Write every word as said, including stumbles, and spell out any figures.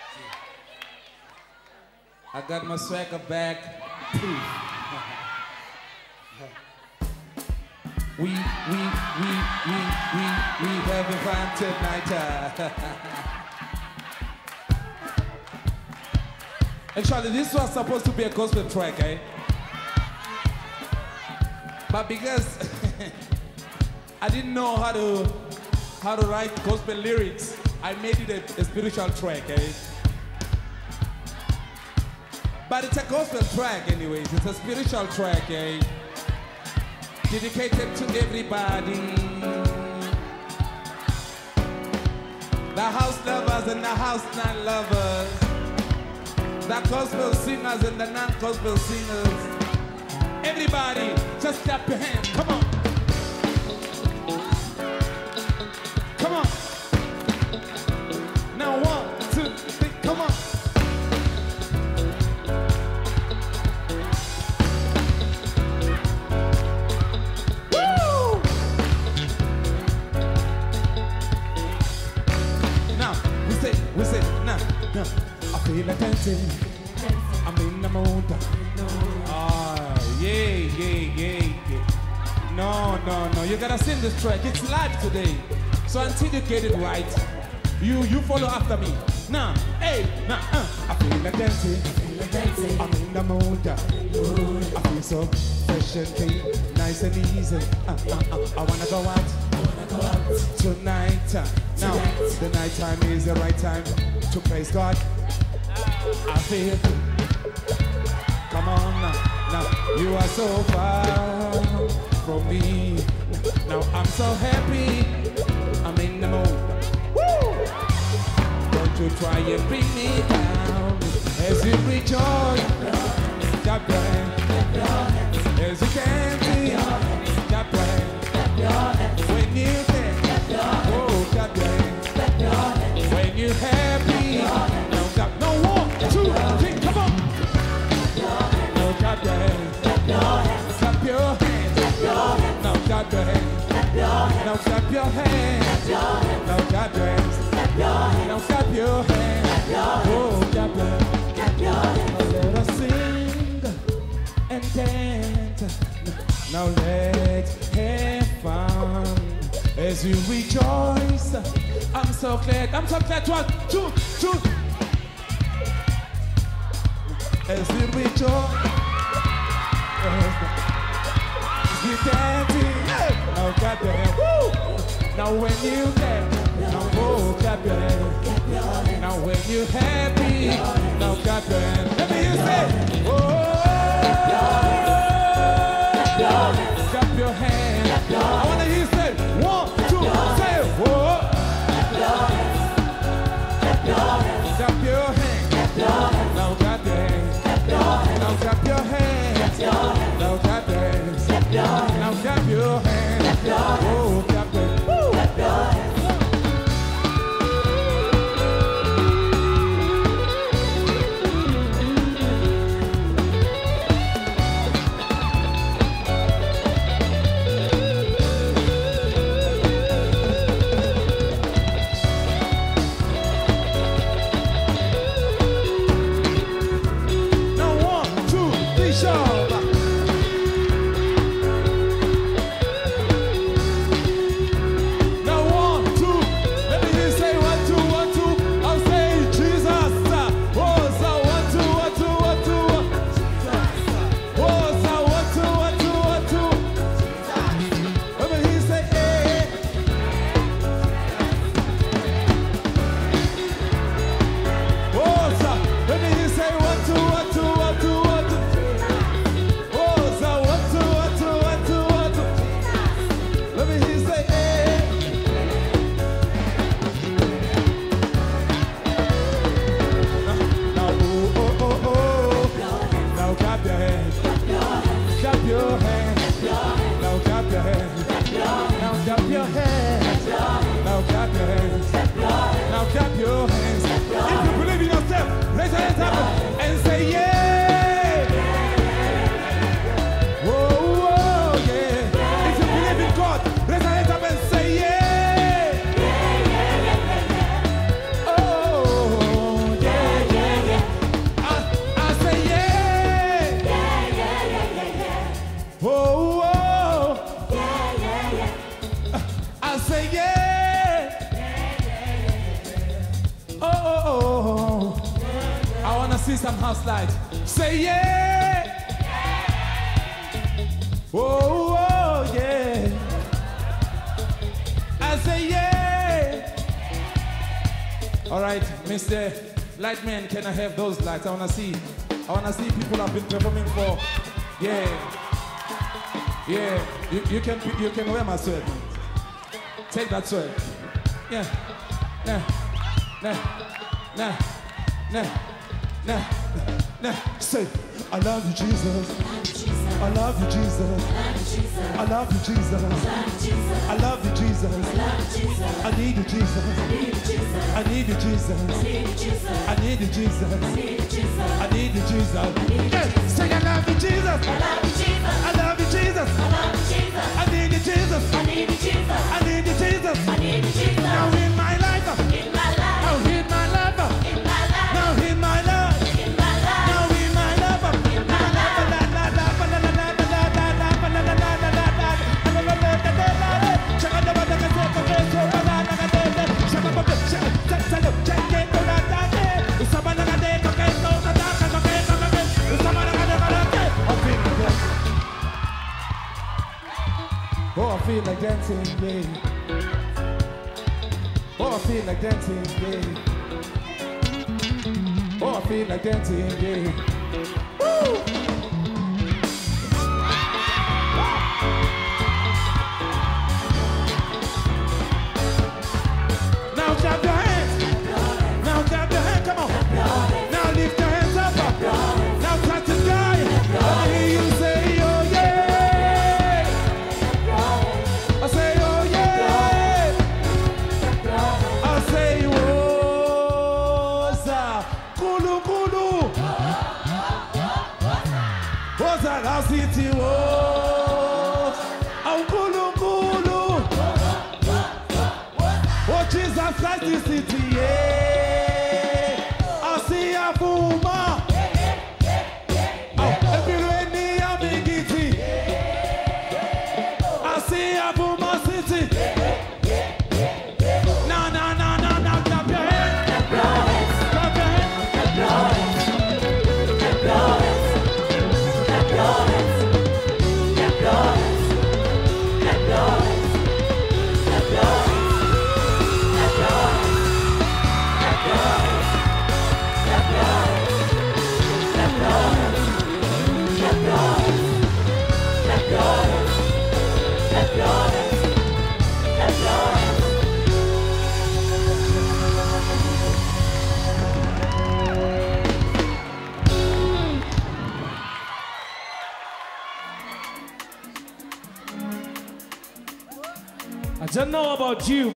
I got my swagger back. we, we, we, we, we, we have a fun tonight. Actually, this was supposed to be a gospel track, eh? But because I didn't know how to how to write gospel lyrics, I made it a, a spiritual track, eh? But it's a gospel track anyways, it's a spiritual track, eh? Dedicated to everybody. The house lovers and the house non-lovers. The gospel singers and the non-gospel singers. Everybody, just clap your hands, come on. Come on. Now one, two, three, come on. Woo! Now, we say, we say, now, now. I feel like dancing. I'm in the mood. Ah, yeah, yeah, yeah, yeah. No, no, no. You gotta sing this track. It's live today. So until you get it right, you you follow after me. Now, hey, now, uh. I feel like dancing. I feel like dancing. I'm in the mood. I feel so fresh and clean, nice and easy. Uh, uh, uh. I wanna go out. I wanna go out tonight. Uh. Now, the night time is the right time to praise God. I feel. Come on now, now you are so far from me. Now I'm so happy, I'm in the mood. Woo! Don't you try and bring me down. As you rejoice, clap your hands. As you can be, clap your hands. When you can, oh, clap your hands. When you're happy, now clap. No, one, two, three, come on. Clap your hands. Clap your hands. Clap your hands. Clap your hands. Now clap your hands. Clap your hands. Now clap your hands. Now clap your hands. Clap your hands. Now clap your hands. Oh, clap your hands. Clap your hands. Now let us sing and dance. Now let's have fun as you rejoice. I'm so glad. I'm so glad. One, two, two. As we rejoice. You dancing, now clap your hands. Woo! Now when you dance, now oh, clap your hands. Now when you happy, now clap your hands. Let me hear you say, oh, clap your hands. I want to hear you say, one, two, say, oh, clap your hands. Now clap your hands. Now clap your hands. Now clap your hands. Now clap your hands. Oh, clap your hands. Woo! Clap your hands. Oh, oh, oh, oh. I wanna see some house lights. Say yeah. Oh, oh, yeah. I say yeah. All right, Mister Lightman, can I have those lights? I wanna see. I wanna see people I've been performing for. Yeah. Yeah. You, you can you can wear my sweat. Take that sweat. Yeah. Nah. Nah. Nah. Nah. Nah. Nah. Say, I love you, Jesus. I love you, Jesus. I love you, Jesus. I love you, Jesus. I need you, Jesus. I need you, Jesus. I need you, Jesus. I need you, Jesus. Yeah. Say, I love you, Jesus. I love you, Jesus. I need you, Jesus. I need you, Jesus. I need you, Jesus. Now in my life. In my life. Now in my life. In my life. Now in my life. In my life. Now in my life. In my life. Oh, I feel like dancing, yeah. Oh, I feel like dancing, yeah. Oh, I feel like dancing, yeah. Woo! Now clap your hands. Now clap your hands, come on. Now lift your hands up. Now touch the sky. Let me hear you say, oh yeah. I say, oh yeah. I say, oh, za. Kulu, kulu. Oh, za, la city, oh. Oh, kulu, kulu. Oh, Jesus Christ, the city, yeah. I see a fuma. Oh, every rainy, I'm in Giti. I see a fuma city. No, no, no, no, no, clap your hands. Clap your hands. Clap your hands. Clap your hands. Clap your hands. Clap your hands. Clap your hands. Clap your hands. Clap your hands. I don't know about you.